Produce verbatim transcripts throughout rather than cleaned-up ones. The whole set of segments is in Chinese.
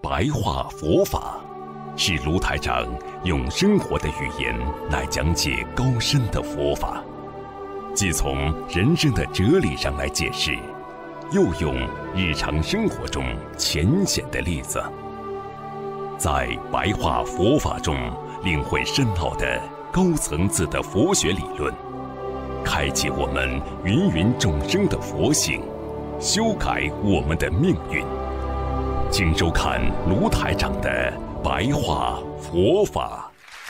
白话佛法，是卢台长用生活的语言来讲解高深的佛法，既从人生的哲理上来解释，又用日常生活中浅显的例子，在白话佛法中领会深奥的高层次的佛学理论，开启我们芸芸众生的佛性，修改我们的命运。请收看卢台长的白话佛法。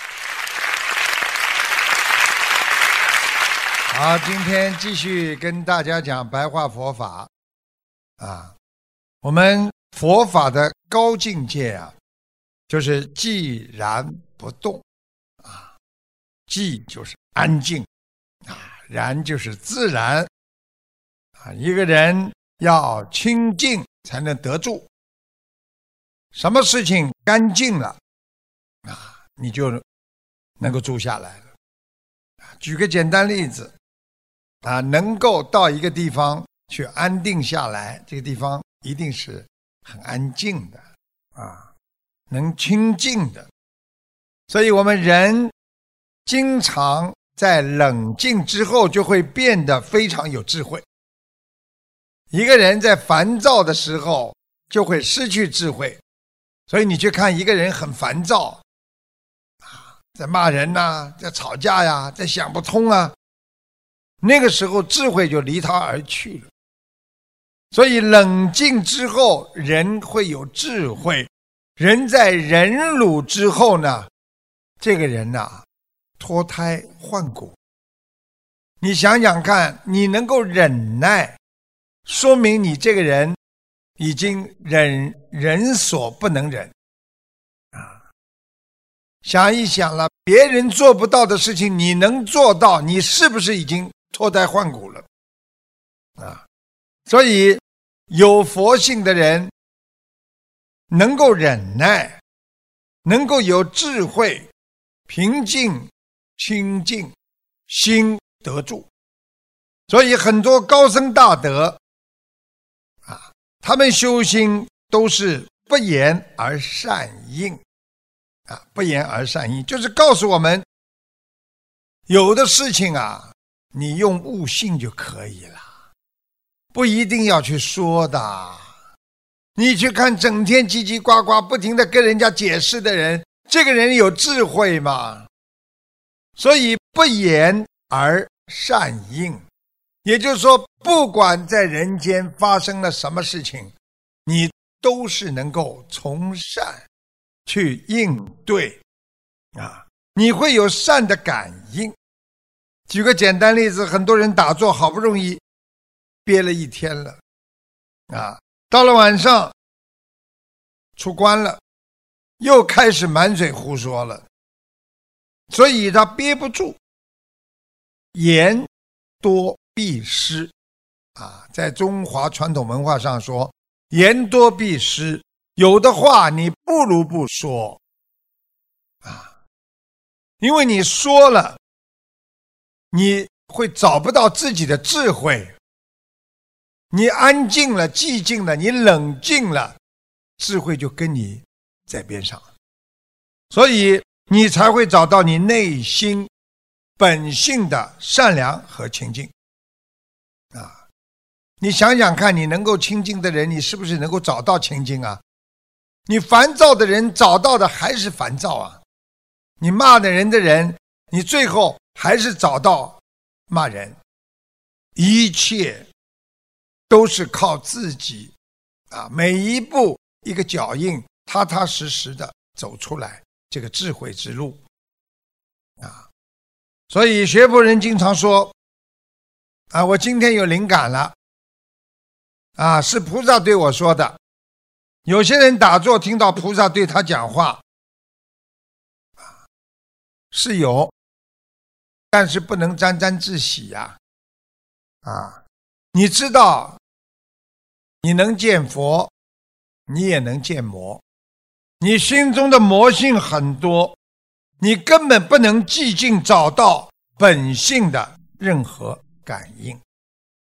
好，今天继续跟大家讲白话佛法啊。我们佛法的高境界啊，就是寂然不动啊，寂就是安静啊，然就是自然啊。一个人要清净才能得住，什么事情干净了啊，你就能够住下来了。举个简单例子啊，能够到一个地方去安定下来，这个地方一定是很安静的啊，能清净的。所以我们人经常在冷静之后就会变得非常有智慧。一个人在烦躁的时候就会失去智慧，所以你去看一个人很烦躁啊，在骂人啊，在吵架呀，在想不通啊，那个时候智慧就离他而去了。所以冷静之后人会有智慧，人在忍辱之后呢，这个人啊脱胎换骨。你想想看，你能够忍耐，说明你这个人已经忍人所不能忍啊！想一想了，别人做不到的事情你能做到，你是不是已经脱胎换骨了啊？所以有佛性的人能够忍耐，能够有智慧，平静清净，心得住。所以很多高僧大德啊，他们修心都是不言而善应啊，不言而善应就是告诉我们，有的事情啊，你用悟性就可以了，不一定要去说的。你去看整天叽叽呱呱不停地跟人家解释的人，这个人有智慧吗？所以不言而善应，也就是说，不管在人间发生了什么事情，你都是能够从善去应对啊，你会有善的感应。举个简单例子，很多人打坐好不容易憋了一天了啊，到了晚上出关了，又开始满嘴胡说了，所以他憋不住，言多必失啊，在中华传统文化上说，言多必失，有的话你不如不说啊，因为你说了，你会找不到自己的智慧。你安静了，寂静了，你冷静了，智慧就跟你在边上，所以你才会找到你内心本性的善良和清净啊！你想想看，你能够清净的人，你是不是能够找到清净啊？你烦躁的人找到的还是烦躁啊？你骂的人的人，你最后还是找到骂人。一切都是靠自己啊，每一步一个脚印，踏踏实实的走出来这个智慧之路啊。所以学佛人经常说啊，我今天有灵感了啊，是菩萨对我说的。有些人打坐听到菩萨对他讲话啊，是有，但是不能沾沾自喜呀 啊, 啊你知道你能见佛，你也能见魔，你心中的魔性很多，你根本不能寂静找到本性的任何感应。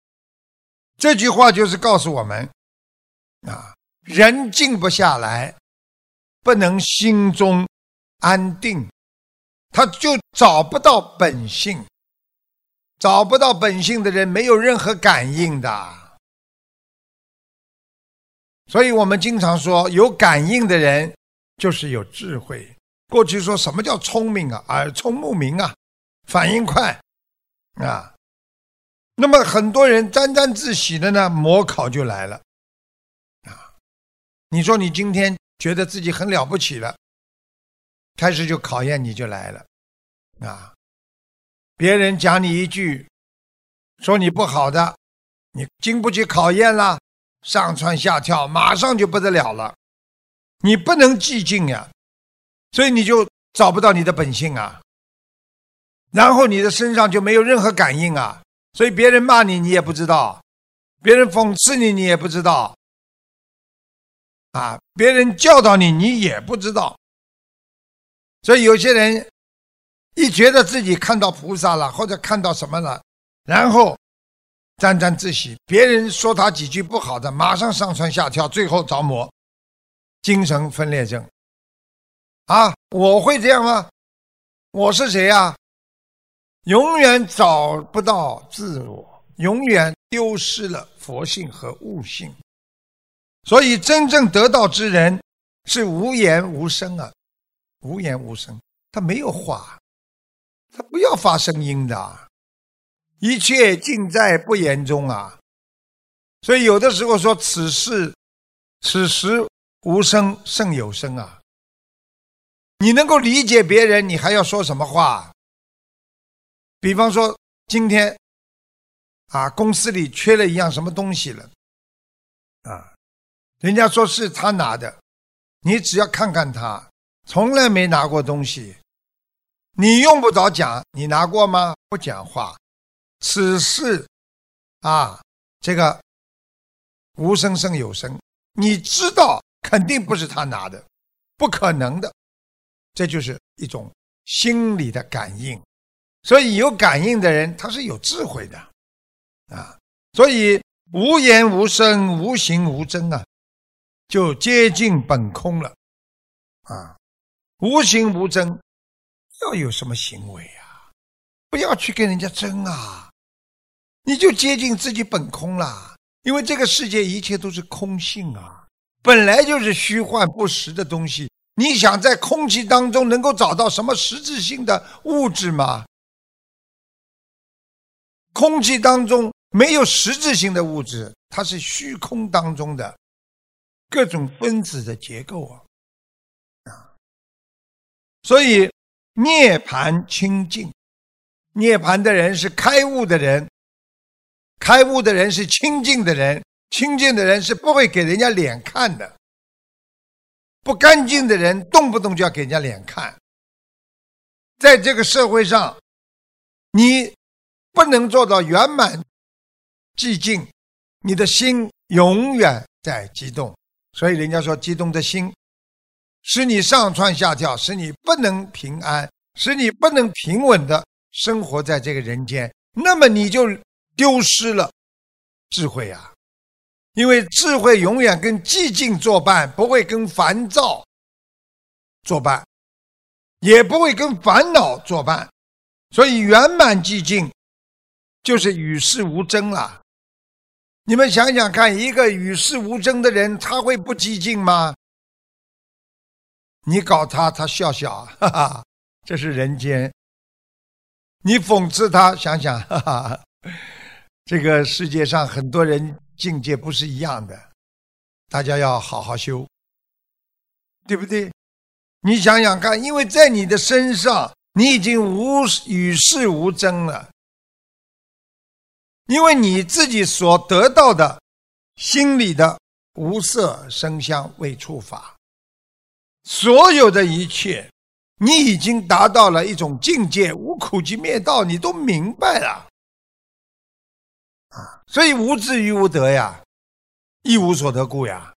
这句话就是告诉我们啊，人静不下来， 不能心中安定，他就找不到本性。找不到本性的人没有任何感应的。所以我们经常说，有感应的人就是有智慧。过去说什么叫聪明啊？耳聪目明啊，反应快啊。那么很多人沾沾自喜的呢，模考就来了啊。你说你今天觉得自己很了不起了，开始就考验你就来了啊。别人讲你一句，说你不好的，你经不起考验了，上蹿下跳，马上就不得了了。你不能寂静呀，所以你就找不到你的本性啊，然后你的身上就没有任何感应啊，所以别人骂你你也不知道，别人讽刺你你也不知道啊，别人教导你你也不知道。所以有些人一觉得自己看到菩萨了，或者看到什么了，然后沾沾自喜，别人说他几句不好的，马上上蹿下跳，最后着魔，精神分裂症啊！我会这样吗？我是谁啊？永远找不到自我，永远丢失了佛性和悟性。所以真正得道之人是无言无声啊，无言无声，他没有话，他不要发声音的，一切尽在不言中啊。所以有的时候说此事此时无声胜有声啊。你能够理解别人，你还要说什么话？比方说今天啊，公司里缺了一样什么东西了啊，人家说是他拿的，你只要看看他从来没拿过东西，你用不着讲你拿过吗？不讲话。此事啊，这个无声胜有声，你知道肯定不是他拿的，不可能的。这就是一种心理的感应。所以有感应的人他是有智慧的啊，所以无言无声无形无真啊，就接近本空了啊。无形无真要有什么行为啊？不要去跟人家争啊，你就接近自己本空了。因为这个世界一切都是空性啊，本来就是虚幻不实的东西。你想在空气当中能够找到什么实质性的物质吗？空气当中没有实质性的物质，它是虚空当中的各种分子的结构啊。所以涅槃清净，涅槃的人是开悟的人，开悟的人是清净的人，清净的人是不会给人家脸看的。不干净的人动不动就要给人家脸看。在这个社会上，你不能做到圆满寂静，你的心永远在激动。所以人家说激动的心使你上蹿下跳，使你不能平安，使你不能平稳的生活在这个人间，那么你就丢失了智慧啊。因为智慧永远跟寂静作伴，不会跟烦躁作伴，也不会跟烦恼作伴。所以圆满寂静就是与世无争了。你们想想看，一个与世无争的人，他会不寂静吗？你搞他，他笑笑，哈哈，这是人间。你讽刺他，想想，哈哈，这个世界上很多人境界不是一样的，大家要好好修，对不对？你想想看，因为在你的身上你已经无与世无争了，因为你自己所得到的心里的无色声香味触法，所有的一切你已经达到了一种境界，无苦集灭道，你都明白了啊，所以无智于无得呀，一无所得故呀。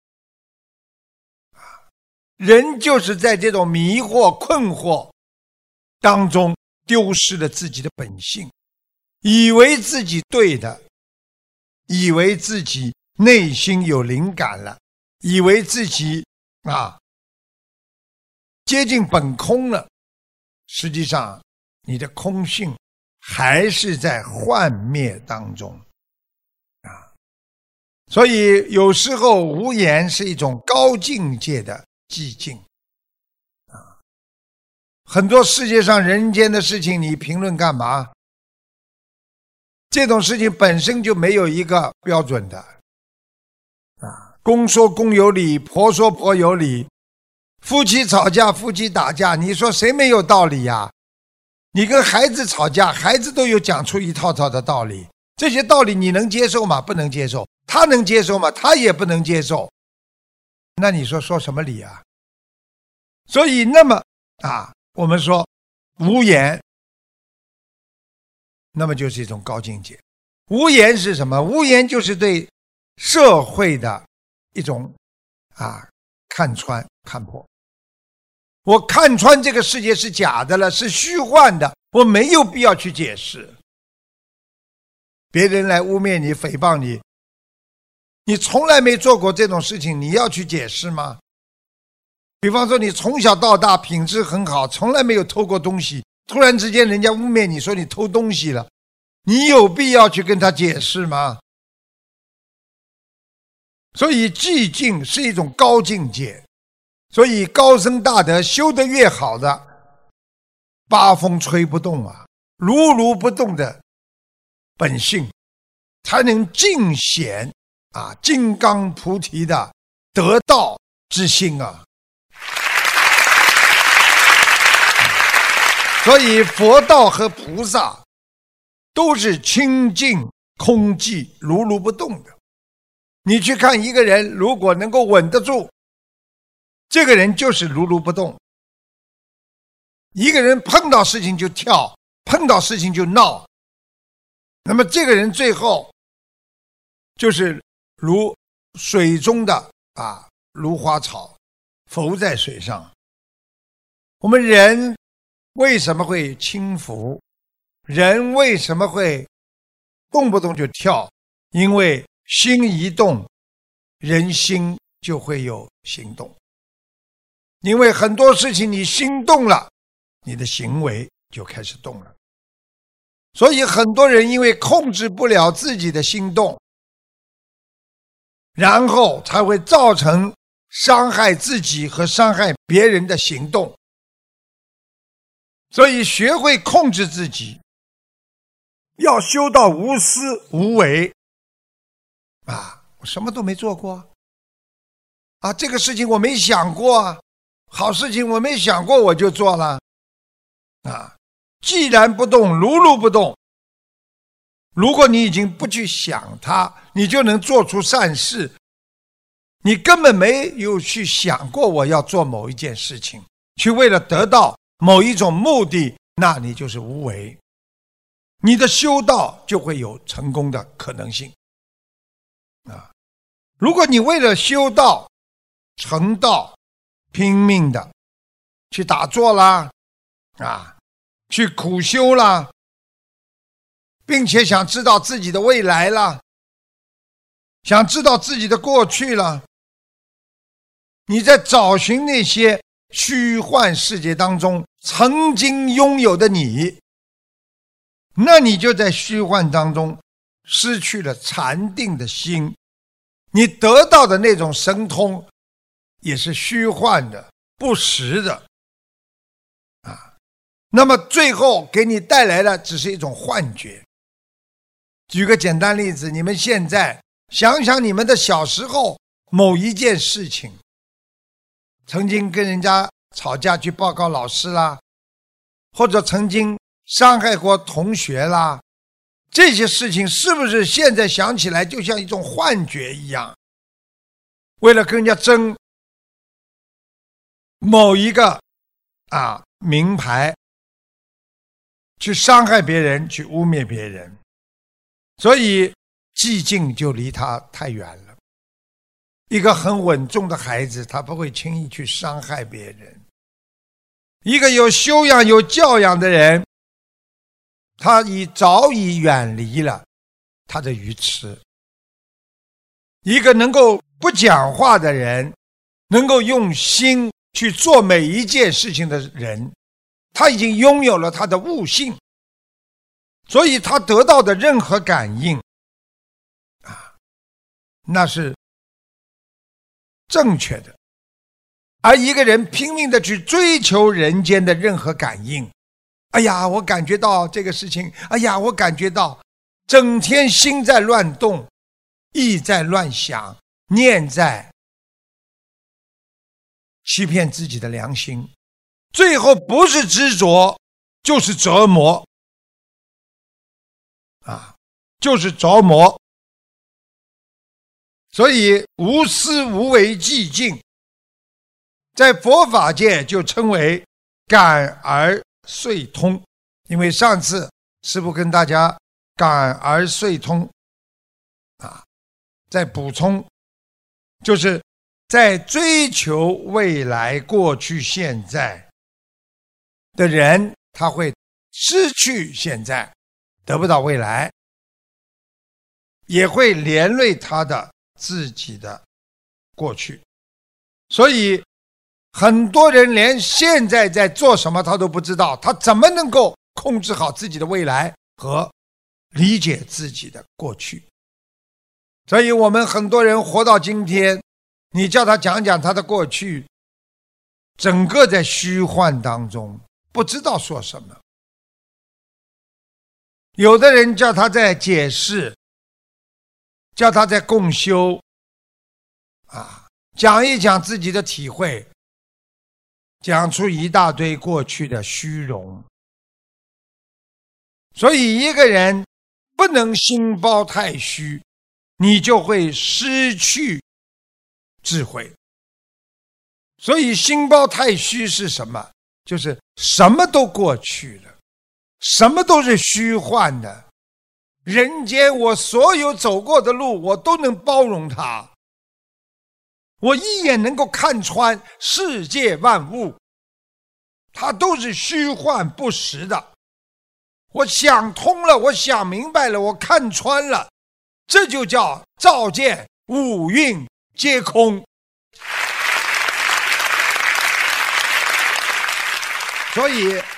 人就是在这种迷惑困惑当中丢失了自己的本性，以为自己对的，以为自己内心有灵感了，以为自己啊接近本空了，实际上你的空性还是在幻灭当中啊。所以有时候无言是一种高境界的寂静啊。很多世界上人间的事情你评论干嘛？这种事情本身就没有一个标准的啊。公说公有理，婆说婆有理，夫妻吵架，夫妻打架，你说谁没有道理呀？你跟孩子吵架，孩子都有讲出一套套的道理，这些道理你能接受吗？不能接受。他能接受吗？他也不能接受。那你说说什么理啊？所以那么啊，我们说无言，那么就是一种高境界。无言是什么？无言就是对社会的一种啊看穿看破。我看穿这个世界是假的了，是虚幻的，我没有必要去解释。别人来污蔑你诽谤你，你从来没做过这种事情，你要去解释吗？比方说你从小到大品质很好，从来没有偷过东西，突然之间人家污蔑你说你偷东西了，你有必要去跟他解释吗？所以寂静是一种高境界。所以高僧大德修得越好的，八风吹不动啊，如如不动的本性，才能尽显啊金刚菩提的得道之心啊。所以佛道和菩萨都是清净空寂如如不动的。你去看一个人如果能够稳得住，这个人就是如如不动。一个人碰到事情就跳，碰到事情就闹，那么这个人最后就是如水中的啊芦花草，浮在水上。我们人为什么会轻浮？人为什么会动不动就跳？因为心一动，人心就会有行动。因为很多事情你心动了，你的行为就开始动了。所以很多人因为控制不了自己的心动，然后才会造成伤害自己和伤害别人的行动。所以学会控制自己，要修到无私无为啊！我什么都没做过啊，这个事情我没想过啊，好事情我没想过我就做了啊！既然不动，如如不动。如果你已经不去想它，你就能做出善事。你根本没有去想过我要做某一件事情，去为了得到某一种目的，那你就是无为。你的修道就会有成功的可能性啊！如果你为了修道成道拼命的去打坐啦啊，去苦修啦，并且想知道自己的未来啦，想知道自己的过去啦，你在找寻那些虚幻世界当中曾经拥有的你，那你就在虚幻当中失去了禅定的心，你得到的那种神通也是虚幻的不实的啊，那么最后给你带来的只是一种幻觉。举个简单例子，你们现在想想你们的小时候某一件事情，曾经跟人家吵架去报告老师啦，或者曾经伤害过同学啦，这些事情是不是现在想起来就像一种幻觉一样？为了跟人家争某一个啊名牌，去伤害别人，去污蔑别人，所以寂静就离他太远了。一个很稳重的孩子，他不会轻易去伤害别人。一个有修养有教养的人，他已早已远离了他的愚痴。一个能够不讲话的人，能够用心去做每一件事情的人，他已经拥有了他的悟性，所以他得到的任何感应啊，那是正确的。而一个人拼命的去追求人间的任何感应，哎呀，我感觉到这个事情，哎呀，我感觉到，整天心在乱动，意在乱想，念在欺骗自己的良心，最后不是执着就是折磨啊，就是着魔。所以无私无为寂静，在佛法界就称为感而遂通。因为上次师父跟大家感而遂通啊，再补充，就是在追求未来过去现在的人，他会失去现在，得不到未来，也会连累他的自己的过去。所以很多人连现在在做什么他都不知道，他怎么能够控制好自己的未来和理解自己的过去？所以我们很多人活到今天，你叫他讲讲他的过去，整个在虚幻当中，不知道说什么。有的人叫他在解释，叫他在共修啊，讲一讲自己的体会，讲出一大堆过去的虚荣。所以一个人不能心包太虚，你就会失去智慧。所以心包太虚是什么？就是什么都过去了，什么都是虚幻的。人间我所有走过的路，我都能包容它，我一眼能够看穿世界万物，它都是虚幻不实的。我想通了，我想明白了，我看穿了，这就叫照见五蕴皆空。所以